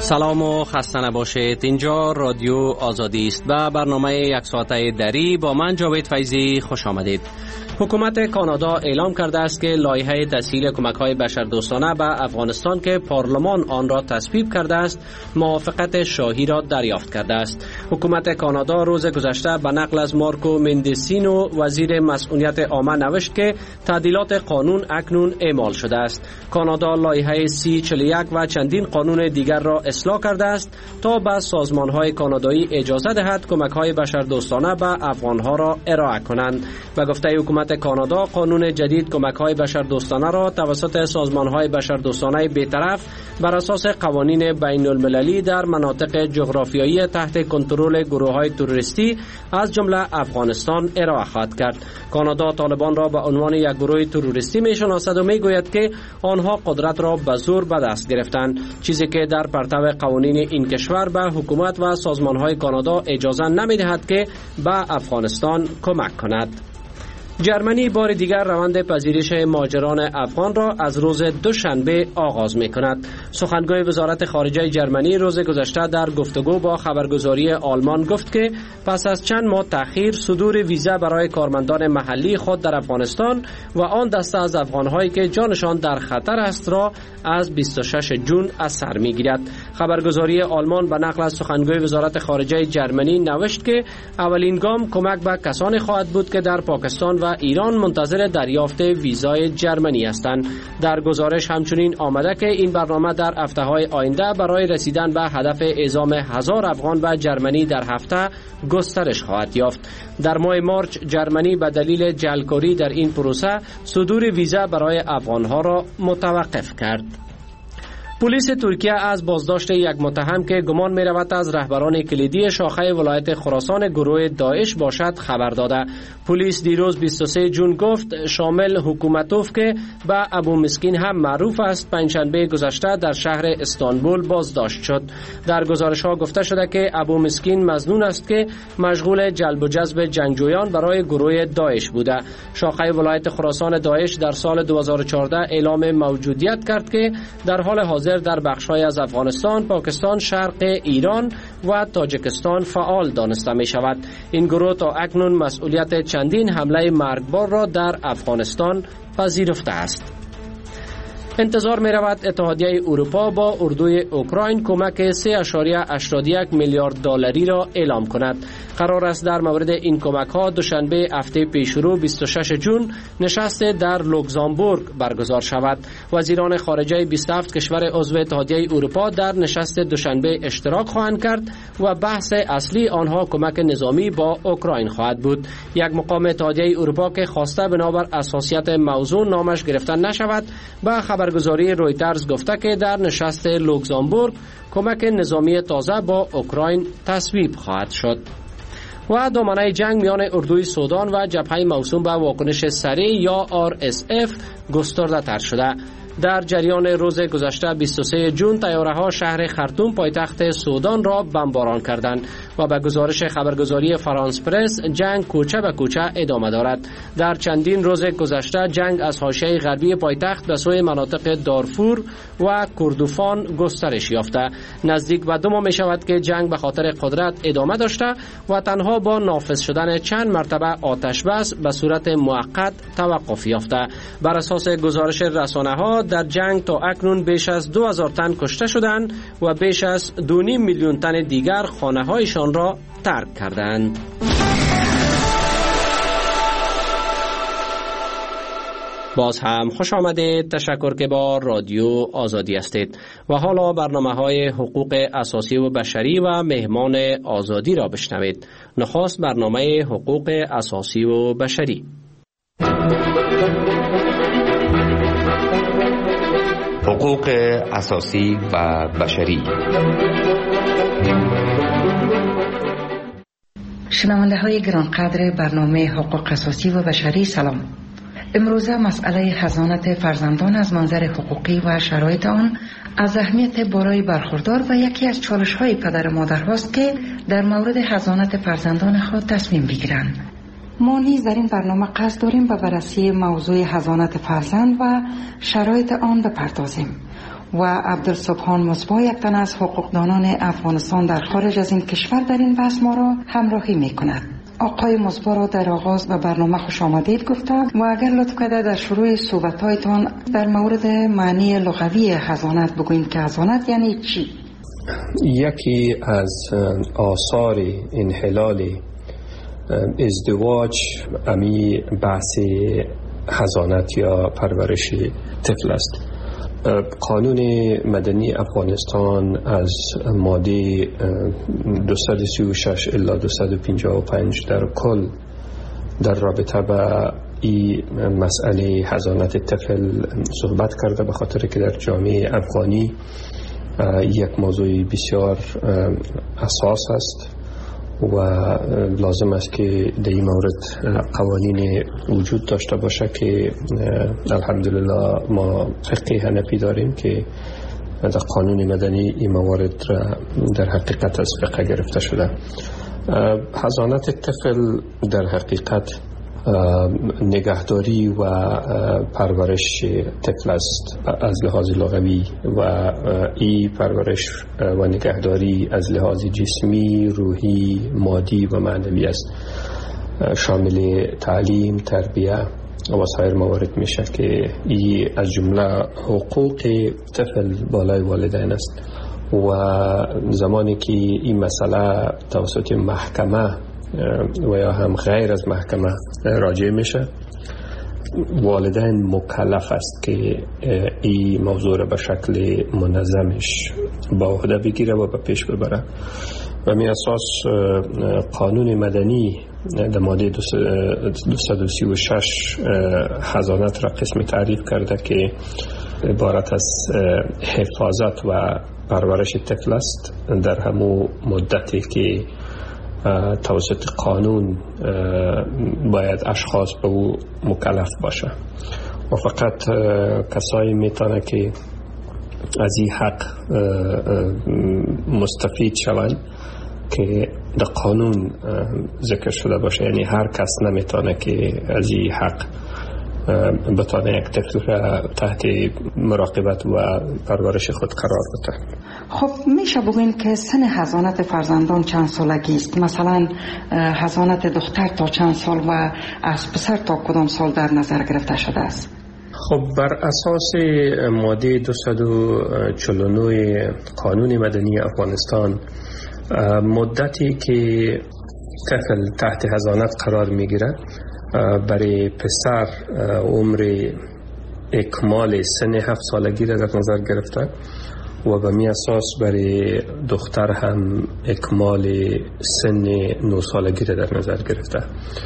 سلام و خسته نباشید. اینجا رادیو آزادی است و برنامه یک ساعته دری با من جاوید فیضی خوش آمدید. حکومت کانادا اعلام کرده است که لایحه تسهیل کمک‌های بشردوستانه به افغانستان که پارلمان آن را تصویب کرده است، موافقت شاهی را دریافت کرده است. حکومت کانادا روز گذشته به نقل از مارکو مندسینو وزیر مسئولیت عامه نوشت که تعدیلات قانون اکنون اعمال شده است. کانادا لایحه 3041 و چندین قانون دیگر را اصلاح کرده است تا به سازمان‌های کانادایی اجازه دهد کمک‌های بشردوستانه به افغان‌ها را ارائه کنند. به گفته حکومت کانادا، قانون جدید کمک‌های بشردوستانه را توسط سازمان‌های بشردوستانه بی‌طرف بر اساس قوانین بین‌المللی در مناطق جغرافیایی تحت کنترل گروه‌های تروریستی از جمله افغانستان ارائه خواهد کرد. کانادا طالبان را به عنوان یک گروه تروریستی می‌شناسد و می‌گوید که آنها قدرت را به زور به دست گرفتند، چیزی که در پرتو قوانین این کشور به حکومت و سازمان‌های کانادا اجازه نمی‌دهد که به افغانستان کمک کند. جرمنی بار دیگر روند پذیرش مهاجران افغان را از روز دوشنبه آغاز می کند. سخنگوی وزارت خارجه جرمنی روز گذشته در گفتگو با خبرگزاری آلمان گفت که پس از چند ماه تأخیر صدور ویزا برای کارمندان محلی خود در افغانستان و آن دسته از افغان‌هایی که جانشان در خطر است را از 26 جون از سر می‌گیرد. خبرگزاری آلمان به نقل از سخنگوی وزارت خارجه جرمنی نوشت که اولین گام کمک به کسانی خواهد بود که در پاکستان و ایران منتظر دریافت ویزای جرمنی هستند. در گزارش همچنین آمده که این برنامه در هفته‌های آینده برای رسیدن به هدف اعزام 1000 افغان به جرمنی در هفته گسترش خواهد یافت. در ماه مارچ جرمنی به دلیل جعلکاری در این پروسه صدور ویزا برای افغان‌ها را متوقف کرد. پلیس ترکیه از بازداشت یک متهم که گمان می رود از رهبران کلیدی شاخه ولایت خراسان گروه داعش باشد خبر داده. پلیس دیروز 23 جون گفت شامل حکومتوف که به ابو مسکین هم معروف است پنجشنبه گذشته در شهر استانبول بازداشت شد. در گزارش ها گفته شده که ابو مسکین مظنون است که مشغول جلب و جذب جنگجویان برای گروه داعش بوده. شاخه ولایت خراسان داعش در سال 2014 اعلام موجودیت کرد که در حال حاضر در بخش‌های از افغانستان، پاکستان، شرق ایران و تاجیکستان فعال دانسته می شود. این گروه تا اکنون مسئولیت چندین حمله مرگبار را در افغانستان پذیرفته است. انتظار می رود اتحادیه اروپا با اردوی اوکراین کمک 3.81 میلیارد دلاری را اعلام کند. قرار است در مورد این کمک ها دوشنبه هفته پیشرو 26 جون نشست در لوکزامبورگ برگزار شود. وزیران خارجه 27 کشور عضو اتحادیه اروپا در نشست دوشنبه اشتراک خواهند کرد و بحث اصلی آنها کمک نظامی با اوکراین خواهد بود. یک مقام اتحادیه اروپا که خواسته بنابر اساسیت موضوع نامش گرفته نشود به خبرگزاری رویترز گفته که در نشست لوکزامبورگ کمک نظامی تازه با اوکراین تصویب خواهد شد. و دامنه جنگ میان اردوی سودان و جبهه موسوم به واکنش سریع یا RSF گسترده تر شده. در جریان روز گذشته 23 جون طیاره‌ها شهر خرطوم پایتخت سودان را بمباران کردند و به گزارش خبرگزاری فرانس پرس جنگ کوچه به کوچه ادامه دارد. در چندین روز گذشته جنگ از حاشیه غربی پایتخت به سوی مناطق دارفور و کردوفان گسترش یافته. نزدیک به 2 ماه می شود که جنگ به خاطر قدرت ادامه داشته و تنها با نافذ شدن چند مرتبه آتش بس به صورت موقت توقف یافته. بر اساس گزارش رسانه‌ها در جنگ تا اکنون بیش از 2000 تن کشته شدند و بیش از 2.5 میلیون تن دیگر خانه‌هایشان را ترک کردند. باز هم خوش آمدید. تشکر که با رادیو آزادی هستید و حالا برنامه‌های حقوق اساسی و بشری و مهمان آزادی را بشنوید. نخست برنامه حقوق اساسی و بشری. حقوق اساسی و بشری. شنونده های گرانقدر برنامه حقوق اساسی و بشری سلام. امروزه مسئله حضانت فرزندان از منظر حقوقی و شرایط آن از اهمیت بالای برخوردار و یکی از چالش های پدر و مادر هاست که در مورد حضانت فرزندان خود تصمیم بگیرند. ما نیز در این برنامه قصد داریم به بررسی موضوع حضانت فرزند و شرایط آن بپردازیم. و عبدالسبحان مصباح، یک تن از حقوقدانان افغانستان در خارج از این کشور، در این بحث ما را همراهی می کند. آقای مصباح را در آغاز به برنامه خوش آمدید گفتم و اگر لطف کرده در شروع صحبت‌هایتان در مورد معنی لغوی حضانت بگوییم که حضانت یعنی چی؟ یکی از آثار انحلال ازدواج امی بحث حضانت یا پرورش طفل است. قانون مدنی افغانستان از ماده 236 الی 255 در کل در رابطه با این مسئله حضانت طفل صحبت کرده، به خاطر که در جامعه افغانی یک موضوع بسیار اساس است و لازم است که در این مورد قوانین وجود داشته باشه که الحمدلله ما فقه حنفی داریم که در قانون مدنی این موارد در حقیقت از فقه گرفته شده. حضانت طفل در حقیقت نگهداری و پرورش طفل است از لحاظ لغوی و این پرورش و نگهداری از لحاظ جسمی، روحی، مادی و معنوی است، شامل تعلیم، تربیه و سایر موارد میشه که این از جمله حقوق طفل بالای والدین است و زمانی که این مسئله توسط محکمه و یا هم غیر از محکمه راجع میشه، والدین مکلف است که این موضوع را به شکل منظمش با عهده بگیره و به پیش ببره. و می اساس قانون مدنی در ماده 236 حضانت را قسم تعریف کرده که عبارت از حفاظت و پرورش طفل است در همون مدتی که توسط قانون باید اشخاص به او مکلف باشه و فقط کسایی میتونه که از این حق مستفید شوند که در قانون ذکر شده باشه. یعنی هر کس نمیتونه که از این حق بتونه یک طفل را تحت مراقبت و پرورش خود قرار بده. خب میشه بگوین که سن حضانت فرزندان چند سالگی است؟ مثلا حضانت دختر تا چند سال و از پسر تا کدام سال در نظر گرفته شده است؟ خب بر اساس ماده 249 قانون مدنی افغانستان مدتی که طفل تحت حضانت قرار میگیره برای پسر عمر اکمال سن 7 سالگی را در نظر گرفته و به می اساس برای دختر هم اکمال سن 9 سالگی را در نظر گرفته.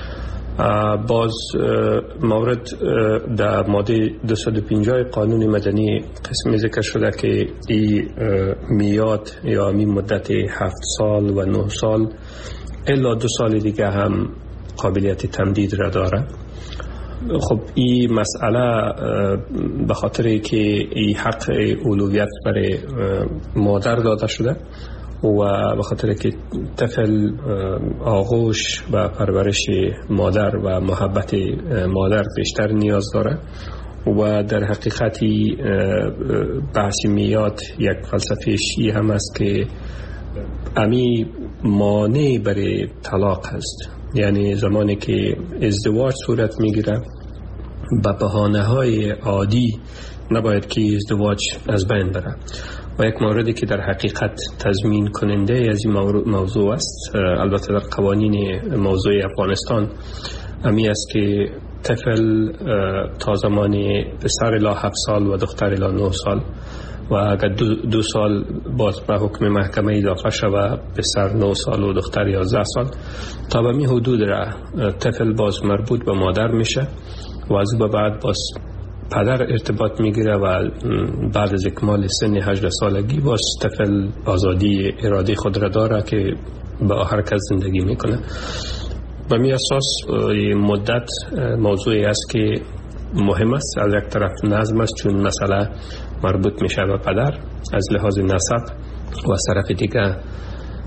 باز مورد در ماده 250 قانون مدنی قسمی ذکر شده که این میاد یا می مدت 7 سال و 9 سال الا 2 سال دیگه هم قابلیت تمدید را داره. خب این مسئله به خاطر که این حق اولویت برای مادر داده شده و به خاطر که طفل آغوش و پرورش مادر و محبت مادر بیشتر نیاز داره و در حقیقتی بحث میاد یک فلسفه شیعی هم است که امی مانع برای طلاق است. یعنی زمانی که ازدواج صورت میگیره به بهانه‌های عادی نباید که ازدواج از بین بره و یک موردی که در حقیقت تضمین کننده از این موضوع است، البته در قوانین موضوع افغانستان امی است که طفل تا زمان پسر الی 7 سال و دختر الی 9 سال و اگر 2 سال باز به حکم محکمه اضافه شود پسر 9 سال و دختر 11 سال تا به می حدود را طفل باز مربوط به مادر میشه و از به بعد باز پدر ارتباط میگیره و بعد از اکمال سن 18 سالگی باز طفل آزادی اراده خود را داره که با هر کس زندگی میکنه. به می اساس مدت موضوعی است که مهم است. از یک طرف نظم است چون مسئله مربوط میشه به پدر از لحاظ نسب و از طرف دیگه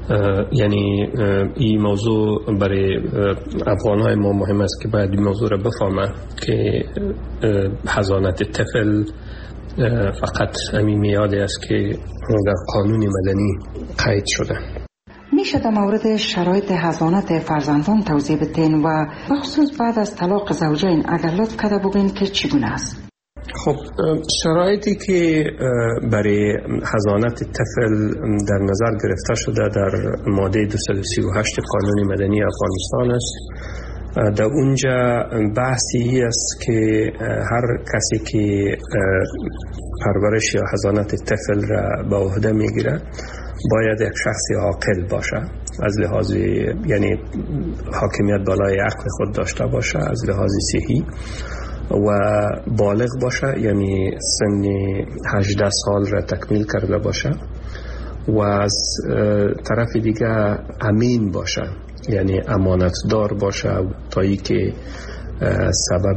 یعنی این موضوع برای افغان‌های ما مهم است که باید این موضوع را بفهمه که حضانت طفل فقط همین میاده است که در قانون مدنی قید شده. میشه در مورد شرایط حضانت فرزندان توضیح بدین و بخصوص بعد از طلاق زوجین اگر لطف کرده بگین که چگونه است؟ خب شرایطی که برای حضانت طفل در نظر گرفته شده در ماده 238 قانون مدنی افغانستان است. در اونجا بحثی است که هر کسی که پرورش یا حضانت طفل را به عهده میگیره باید یک شخص عاقل باشه، از لحاظ یعنی حاکمیت بالای عقل خود داشته باشه، از لحاظ صحی و بالغ باشه، یعنی سن 18 سال را تکمیل کرده باشه و از طرف دیگه امین باشه، یعنی امانتدار باشه تا ای که سبب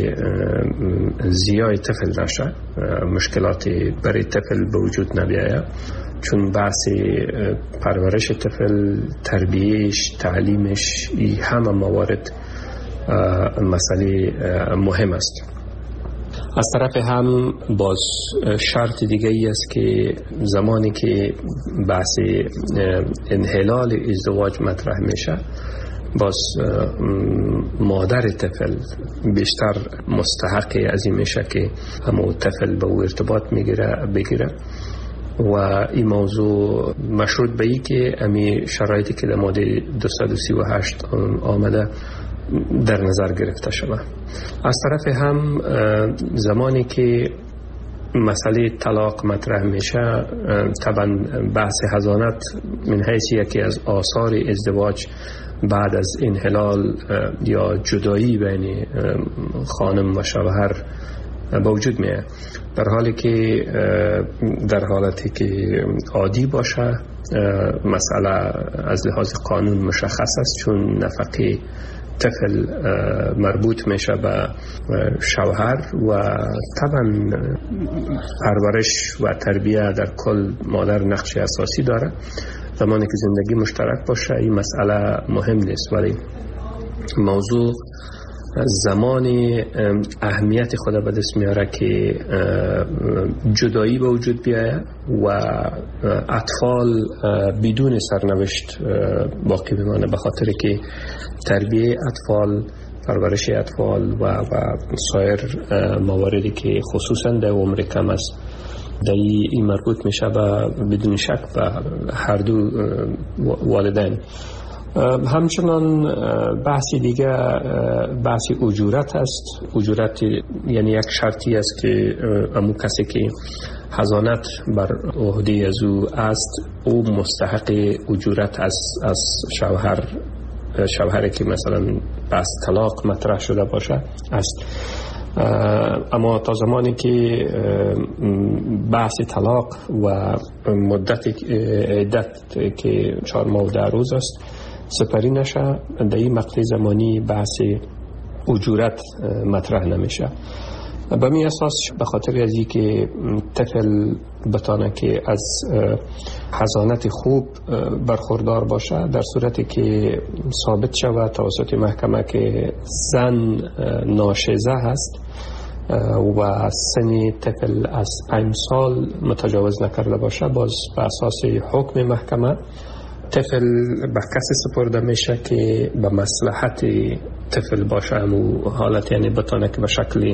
زیای طفل نشه، مشکلات برای طفل به وجود نبیاید، چون بحث پرورش طفل، تربیهش، تعلیمش، این همه موارد مسئله مهم است. از طرف هم باز شرط دیگه ای است که زمانی که بحث انحلال ازدواج مطرح میشه باز مادر طفل بیشتر مستحق از این میشه که همون طفل به او ارتباط بگیره و این موضوع مشروط به ای که امی شرایطی که در ماده 238 آمده در نظر گرفته شود. از طرف هم زمانی که مسئله طلاق مطرح میشه طبعا بحث حضانت من حیث یکی از آثار ازدواج بعد از انحلال یا جدایی بین خانم و شوهر به وجود میاد، در حالتی که عادی باشه مسئله از لحاظ قانون مشخص است، چون نفقه طفل مربوط میشه به شوهر و طبعا پرورش و تربیه در کل مادر نقش اساسی داره. زمانی که زندگی مشترک باشه این مسئله مهم نیست، ولی موضوع زمانی اهمیت خود به دست میاره که جدایی به وجود بیاید و اطفال بدون سرنوشت باقی بمانه، به خاطر که تربیه اطفال، پرورش اطفال و سایر مواردی که خصوصا در عمر کم است در این مربوط میشه و بدون شک به هر دو والدین. همچنان بحثی دیگه بحث اجورت است. اجورت یعنی یک شرطی است که امو کسی که حضانت بر عهده از او است او مستحق اجورت از شوهری که مثلا بحث طلاق مطرح شده باشه است. اما تا زمانی که بحث طلاق و مدت عدت که 4 ماه و 10 روز است سپری نشه، در این مقطع زمانی بحث اجورت مطرح نمیشه. به می اساس به خاطر از اینکه طفل بتانه که از حضانت خوب برخوردار باشه، در صورتی که ثابت شود توسط محکمه که زن ناشزه هست و سن طفل از 5 سال متجاوز نکرده باشه، باز به اساس حکم محکمه طفل به کسی سپرده میشه که به مصلحت طفل باشه، و حالت یعنی بتانه که به شکل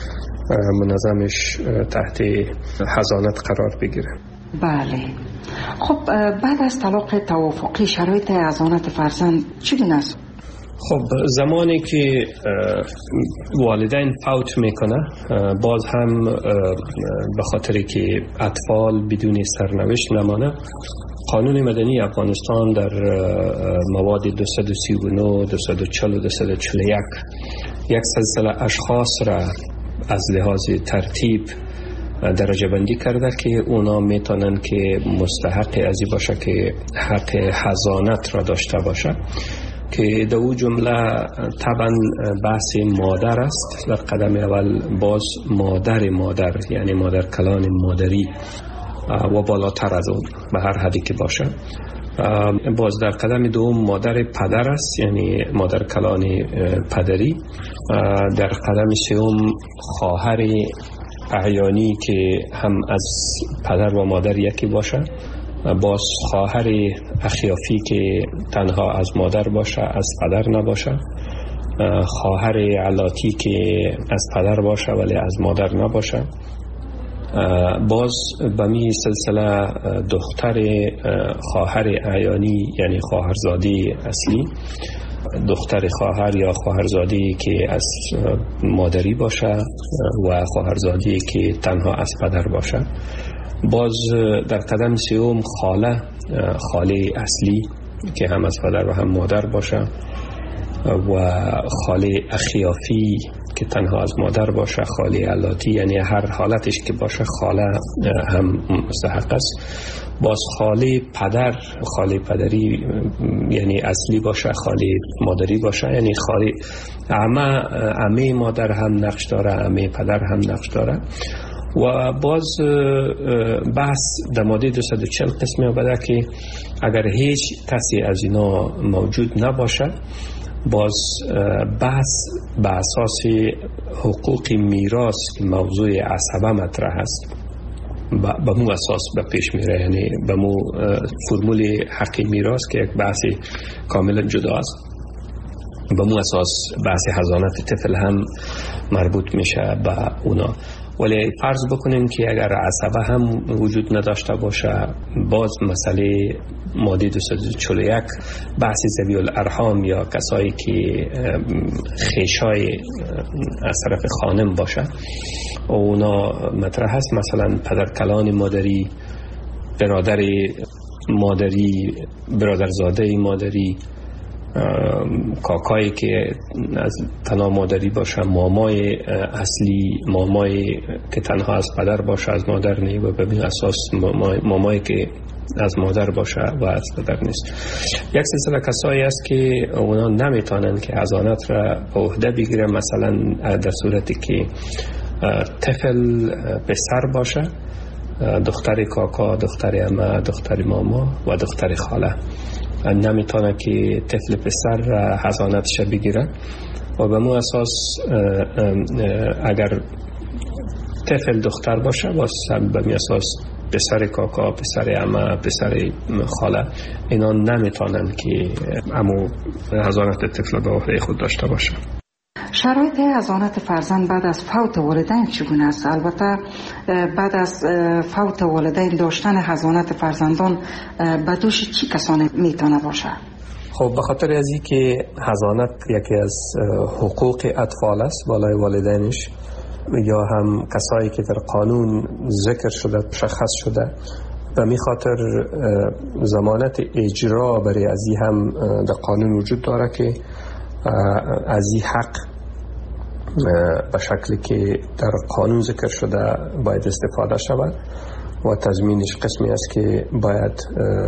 منظمش تحت حضانت قرار بگیره. بله. خب بعد از طلاق توافقی شرایط حضانت فرزند چگونه است؟ خب زمانی که والدین فوت میکنه باز هم به خاطر که اطفال بدون سرنوشت نمانه، قانون مدنی افغانستان در مواد 239 240 و 241 یک سلسله اشخاص را از لحاظ ترتیب درجه بندی کرده که اونا میتونن که مستحق ازی باشه که حق حضانت را داشته باشه، که در او جمله طبعا بحث مادر است. در قدم اول باز مادر یعنی مادر کلان مادری و بالاتر از اون به هر حدی که باشه، باز در قدم دوم مادر پدر است، یعنی مادر کلان پدری. در قدم سوم خواهر اعیانی که هم از پدر و مادر یکی باشه. باز خواهر اخیافی که تنها از مادر باشه، از پدر نباشه. خواهر علاتی که از پدر باشه ولی از مادر نباشه. باز به می سلسله دختر خواهر اعیانی یعنی خواهرزاده اصلی، دختر خواهر یا خواهرزاده که از مادری باشه و خواهرزاده که تنها از پدر باشه. باز در قدم سوم خاله اصلی که هم از پدر و هم مادر باشه و خاله اخیافی که تنها از مادر باشه. خاله علاتی یعنی هر حالتش که باشه خاله هم مستحق است. باز خاله پدری یعنی اصلی باشه، خاله مادری باشه یعنی خاله عمه مادر هم نقش داره، عمه پدر هم نقش داره. و باز بحث در ماده 240 قسمی آمده که اگر هیچ کسی از اینا موجود نباشه، باز بحث به اساس حقوق میراث موضوع عصبه مطرح است، به مو اساس به پیش میره، یعنی به مو فرمول حق میراث که یک بحث کاملا جدا است، به مو اساس بحث حضانت طفل هم مربوط میشه به اونا. ولی فرض بکنیم که اگر عصبه هم وجود نداشته باشه، باز مسئله ماده 241 بحث ذوی الارحام یا کسایی که خیشای از طرف خانم باشه اونا مطرح هست. مثلا پدرکلان مادری، برادر مادری، برادرزاده مادری، کاکایی که از تنها مادری باشه، مامای اصلی، مامای که تنها از پدر باشه از مادر نیست و به اساس مامایی که از مادر باشه و از پدر نیست. یک سلسله کسایی است که اونا نمیتونن که حضانت را به عهده بگیرن، مثلا در صورتی که طفل پسر باشه، دختر کاکا، دختر عمه، دختر ماما و دختر خاله نمیتونه که طفل پسر حضانتش بگیره. و به مو اساس اگر طفل دختر باشه باز به می اساس پسر کاکا، پسر عمه، پسر خاله اینا نمیتونن که امو حضانت طفل به عهده خود داشته باشه. شرایط حضانت فرزند بعد از فوت والدین چگونه است؟ البته بعد از فوت والدین داشتن حضانت فرزندان به دوش چی کسانی میتونه باشه؟ خب به خاطر از این که حضانت یکی از حقوق اطفال است بالای والدینش، یا هم کسایی که در قانون ذکر شده، مشخص شده، و می خاطر ضمانت اجرا برای از این هم در قانون وجود داره که از این حق به شکلی که در قانون ذکر شده باید استفاده شود و تضمینش قسمی است که باید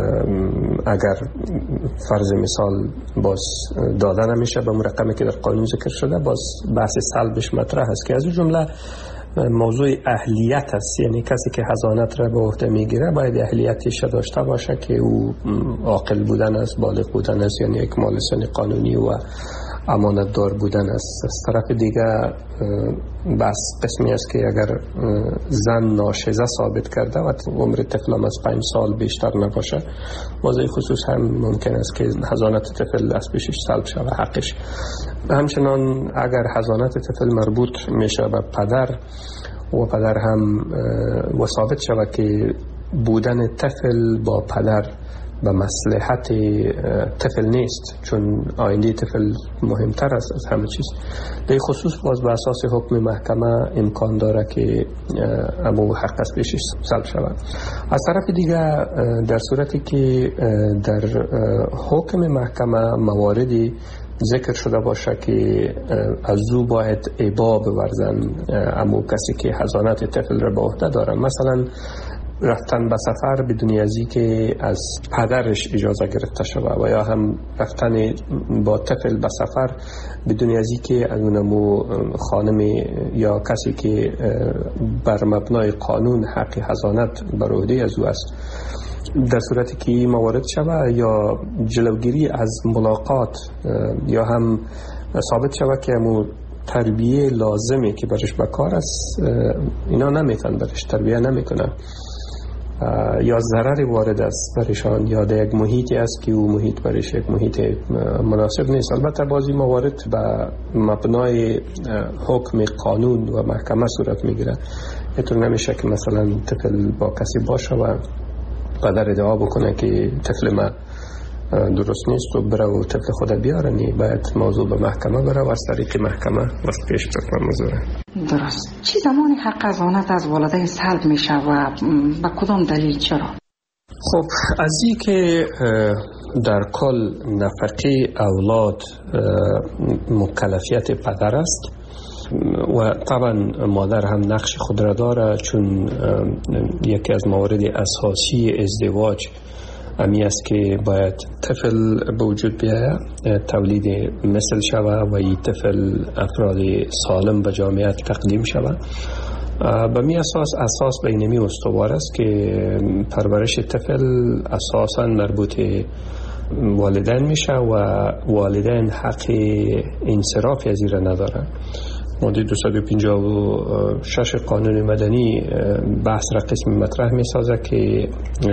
اگر فرض مثال باز داده نمیشه به رقمی که در قانون ذکر شده، باز بحث سلبش مطرح است که از اون جمله موضوع اهلیت است. یعنی کسی که حضانت را به عهده میگیره باید اهلیتش داشته باشه که او عاقل بودن است، بالغ بودن است، یعنی اکمال سن قانونی و امانت دار بودن است. از طرف دیگه بس قسمی است که اگر زن ناشزه ثابت کرده و عمر طفل از 5 سال بیشتر نباشه، موضوع خصوص هم ممکن است که حضانت طفل از پیشش سلب شود حقش. همچنان اگر حضانت طفل مربوط میشه به پدر و پدر هم و ثابت شود که بودن طفل با پدر به مصلحت طفل نیست، چون آینده طفل مهمتر است از همه چیز، در خصوص باز به اساس حکم محکمه امکان داره که ابو حق از پیشش سلب شود. از طرف دیگه در صورتی که در حکم محکمه مواردی ذکر شده باشه که از او باید ابا بورزن امو کسی که حضانت طفل را به عهده داره، مثلا رفتن به سفر بدون ازی که از پدرش اجازه گرفته شود، و یا هم رفتن با طفل به سفر بدون ازی که از اونمو خانم یا کسی که بر مبنای قانون حق حضانت بر عهده از او است در صورتی که این موارد شود یا جلوگیری از ملاقات یا هم ثابت شود که همون تربیه لازمه که برش بکار است اینا نمیتن برش تربیه نمیکنن یا ضرر وارد است برشان یا در یک محیطی است که او محیط برش یک محیط مناسب نیست. البته بعضی موارد به مبنای حکم قانون و محکمه صورت میگیره. اینطور نمیشه که مثلا طفل با کسی باشه و پدر ادعا بکنه که طفل ما درست نیست و بره و طفل خود بیارنی، باید موضوع به محکمه بره و از طریق محکمه وقت پیش بکنه موضوع. درست. چی زمانی حق حضانت از والدین سلب میشه و با کدام دلیل چرا؟ خب از این که در کل نفقه اولاد مکلفیت پدر است و طبعا مادر هم نقش خود را داره، چون یکی از موارد اساسی ازدواج امی است که باید طفل به وجود بیاید، تولید مثل شود و این طفل افراد سالم به جامعه تقدیم شود. به می اساس بینمی استوار است که پرورش طفل اساساً مربوط والدین میشه و والدین حق انصراف از این ندارن. ماده 256 قانون مدنی بحث را قسم مطرح می سازه که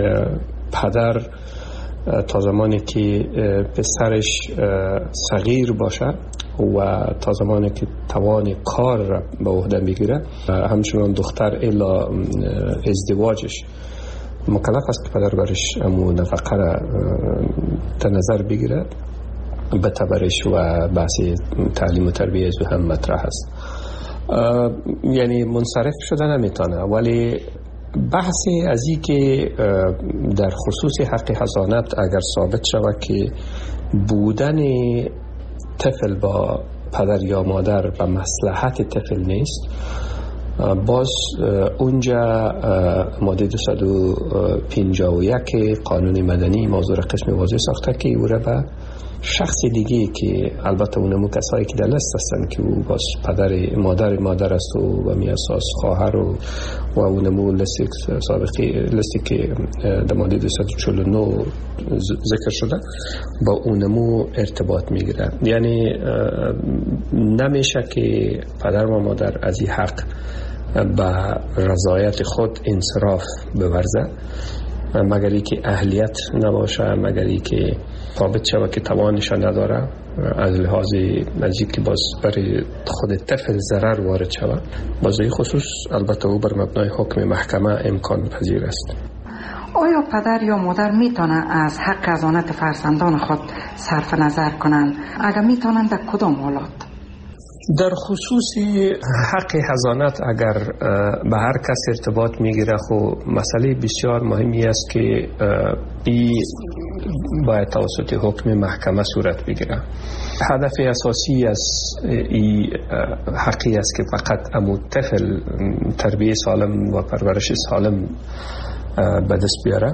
پدر تا زمانی که پسرش صغیر باشه و تا زمانی که توان کار را به عهده بگیره، همچنان دختر الا ازدواجش مکلف است که پدر برش امو نفقه را در نظر بگیره. بتبرش و بحث تعلیم و تربیه هم مطرح است. یعنی منصرف شده نمیتونه، ولی بحثی از این که در خصوص حق حضانت اگر ثابت شود که بودن طفل با پدر یا مادر به مصلحت طفل نیست، باز اونجا ماده 251 قانون مدنی موضوع قسم واضح ساخته که او را به شخص دیگه که البته اونمو کسایی که در لست هستن که او باز پدر مادر است و می اساس خواهر و اونمو لستی که در ماده 249 ذکر شده با اونمو ارتباط میگیره. یعنی نمیشه که پدر و مادر از این حق به رضایت خود انصراف بورزه مگر ای که اهلیت نباشه، مگر ای که ثابت شود که توانش نداره، از لحاظ نزدیک که باز برای خود طفل ضرر وارد شود. باز این خصوص البته او بر مبنای حکم محکمه امکان پذیر است. آیا پدر یا مادر میتونن از حق حضانت فرزندان خود صرف نظر کنند؟ اگر میتونن در کدام حالات؟ در خصوص حق حضانت اگر به هر کس ارتباط میگیره، خب مسئله بسیار مهمی است که این باید توسط حکم محکمه صورت بگیره. هدف اساسی از این حقی است که فقط امو طفل تربیه سالم و پرورش سالم به دست بیاره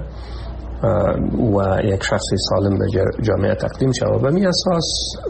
و یک شخص سالم به جامعه تقدیم شود. و می اساس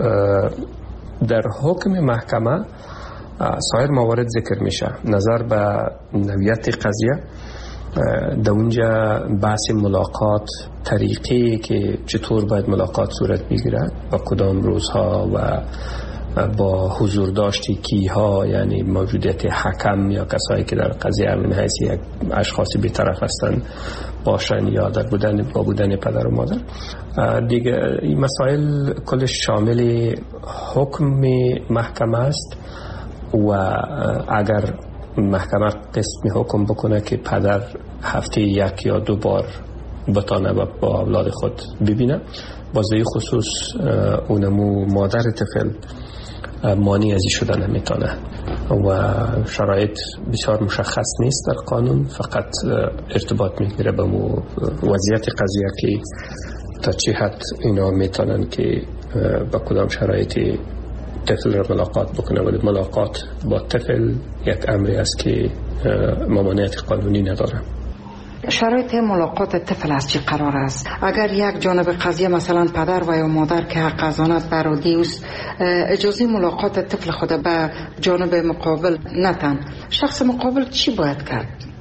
در حکم محکمه سایر موارد ذکر میشه. نظر به نوعیت قضیه، در اونجا بحث ملاقات، طریقی که چطور باید ملاقات صورت بگیرد، با کدام روزها و با حضور داشتی کیها، یعنی موجودیت حکم یا کسایی که در قضیه من حیث یک اشخاصی بی‌طرف هستند باشن یا در با بودن پدر و مادر. دیگه این مسائل کلش شامل حکم محکمه است و اگر محکمه قسم حکم بکنه که پدر هفته 1 یا 2 بار بتانه با اولاد خود ببینه، بازه خصوص اونمو مادر طفل مانی ازی شدن نمیتونه و شرایط بسیار مشخص نیست در قانون، فقط ارتباط میگیره به وضعیت قضیه که تا چه حد اینا میتونن که با کدام شرایطی طفل را ملاقات بکنه. ولی ملاقات با طفل یک امری است که ممانعت قانونی نداره. شرایط ملاقات طفل از چه قرار است؟ اگر یک جانب قضیه مثلا پدر و یا مادر که حق حضانت برادی است اجازه ملاقات طفل خود به جانب مقابل نتن، شخص مقابل چی باید کرد؟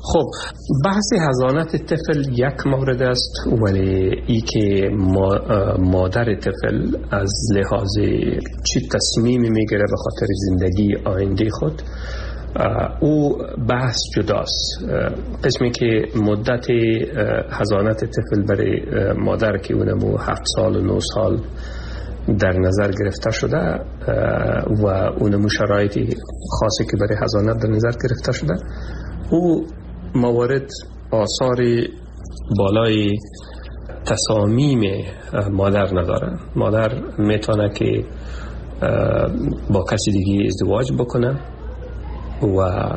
خب بحث حضانت طفل یک مورد است، ولی ای که مادر طفل از لحاظ چی تصمیمی میگیره به خاطر زندگی آینده خود، او بحث جداست. قسمی که مدت حضانت طفل برای مادر که اونمو 7 سال و 9 سال در نظر گرفته شده و اونمو شرایط خاصی که برای حضانت در نظر گرفته شده، او موارد آثار بالای تصامیم مادر نداره. مادر میتونه که با کسی دیگه ازدواج بکنه و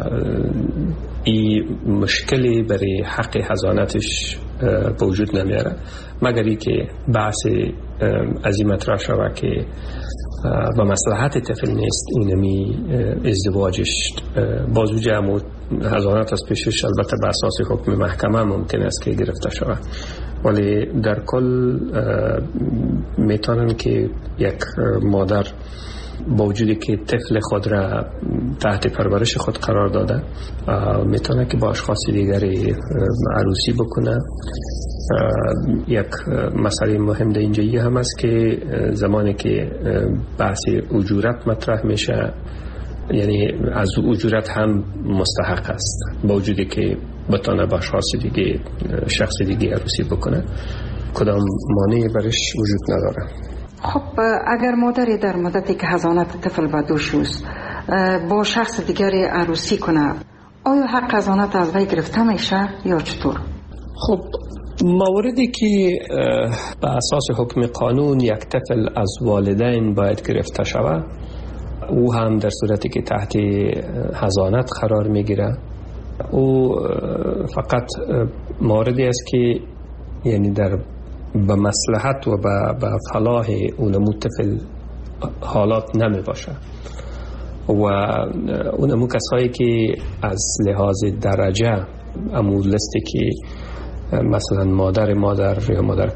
این مشکلی برای حق حضانتش به وجود نمیاره، مگر ای که بحث از این مطرح شود که و مصلحت طفل نیست اینمی ازدواجش بازو جمع حضانت از پیشش البته به اساس حکم محکمه ممکن است که گرفته شود، ولی در کل میتونن که یک مادر با وجودی که طفل خود را تحت پرورش خود قرار داده میتونه که با اشخاص دیگری عروسی بکنه. یک مسئله مهم در اینجایی هم است که زمانی که بحث اجورت مطرح میشه، یعنی از اجورت هم مستحق است با وجودی که بتونه با اشخاص دیگه شخص دیگه عروسی بکنه، کدام مانعی برش وجود نداره. خب اگر مادری در مدتی که حضانت طفل به دوش است با شخص دیگری عروسی کنه، آیا حق حضانت از وی گرفته میشه یا چطور؟ خب موردی که به اساس حکم قانون یک طفل از والدین باید گرفته شود، او هم در صورتی که تحت حضانت قرار میگیره، او فقط موردی است که یعنی در به مصلحت و به فلاح اونمو طفل حالات نمی باشه و اونمو کسایی که از لحاظ درجه امو لستی که مثلا مادر یا مادر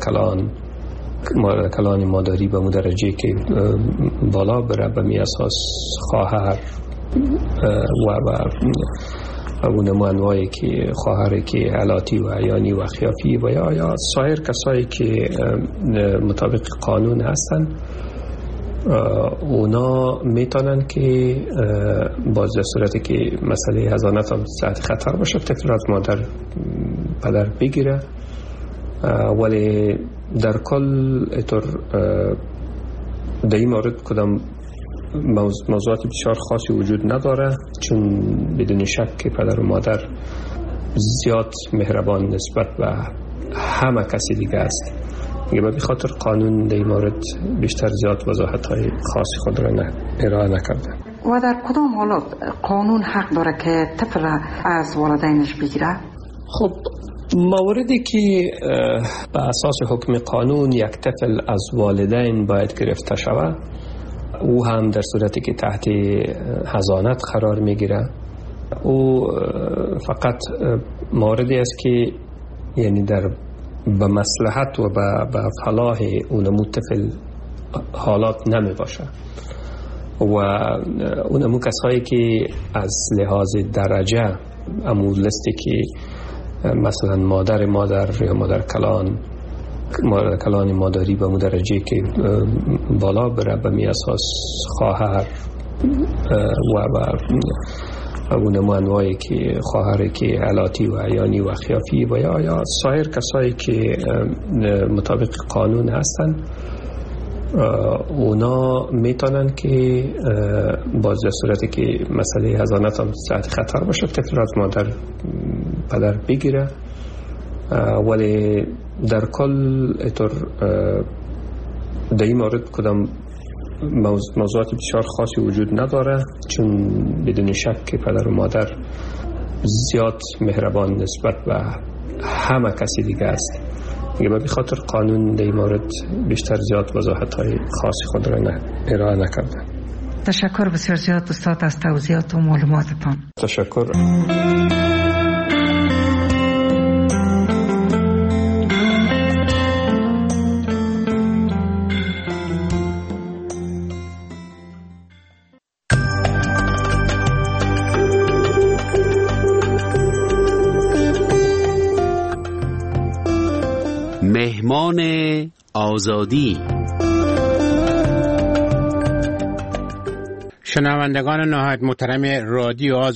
کلان مادری به مو درجه که بالا بره، به می اساس خواهر و اونمو انواعی که خواهر که علاتی و عیانی و خیافی و یا سایر کسایی که مطابق قانون هستن، اونا میتونن که باز در صورتی که مسئله حضانت هم تحت خطر باشه طفل از مادر پدر بگیره، ولی در کل اطور در این مورد کدام موضوعات بسیار خاصی وجود نداره، چون بدون شک که پدر و مادر زیاد مهربان نسبت به همه کسی دیگه است. به خاطر قانون در این مورد بیشتر زیاد وضاحت‌های خاصی خود را ارائه نکرده. و در کدام حالات قانون حق داره که طفل از والدینش بگیره؟ خب موردی که به اساس حکم قانون یک طفل از والدین باید گرفته شود، او هم در صورتی که تحت حضانت قرار میگیره، او فقط موردی است که یعنی در به مصلحت و به فلاح اونمو طفل حالات نمی باشه و اونمو کسایی که از لحاظ درجه امو لستی که مثلا مادر یا مادر کلان مادری به مو درجه که بالا بره، به می اساس خواهر و اونمو انواعی که خواهر که علاتی و عیانی و خیافی و یا سایر کسایی که مطابق قانون هستن، اونا میتونن که باز در صورتی که مسئله حضانت هم تحت خطر باشه طفل از مادر پدر بگیره، ولی در کل اطور در این مورد کدام موضوعات بسیار خاصی وجود نداره، چون بدون شک که پدر و مادر زیاد مهربان نسبت به همه کسی دیگه است. به خاطر قانون در این مورد بیشتر زیاد وضاحت‌های خاصی خود را ارائه نکرده. تشکر بسیار زیاد استاد از توضیحات و معلوماتتان. تشکر. پیمان آزادی. شنوندگان نهایت محترم رادیو